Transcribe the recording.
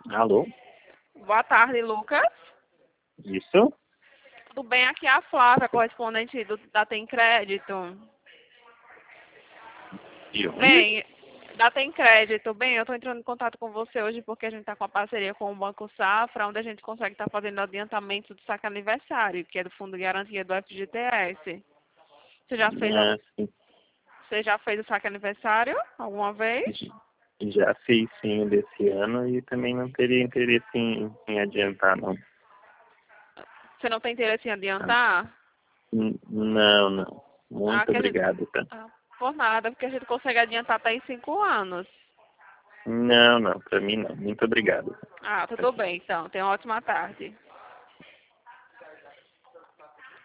Alô? Boa tarde, Lucas. Isso? Tudo bem? Aqui é a Flávia, correspondente da Tem Crédito. De onde? Bem, da Tem Crédito. Bem, eu estou entrando em contato com você hoje porque a gente está com a parceria com o Banco Safra, onde a gente consegue estar fazendo adiantamento do saque aniversário, que é do Fundo de Garantia do FGTS. Você já fez, Ah, sim. você já fez o saque aniversário alguma vez? Já fiz sim o desse ano e também não teria interesse em adiantar, não. Você não tem interesse em Tá? adiantar? Não, não. Ah, Muito que a gente... obrigado, tá? ah, por nada, porque a gente consegue adiantar até em 5 anos. Não, não, pra mim não. Muito obrigado. Ah, tudo bem, então. Tenha uma ótima tarde.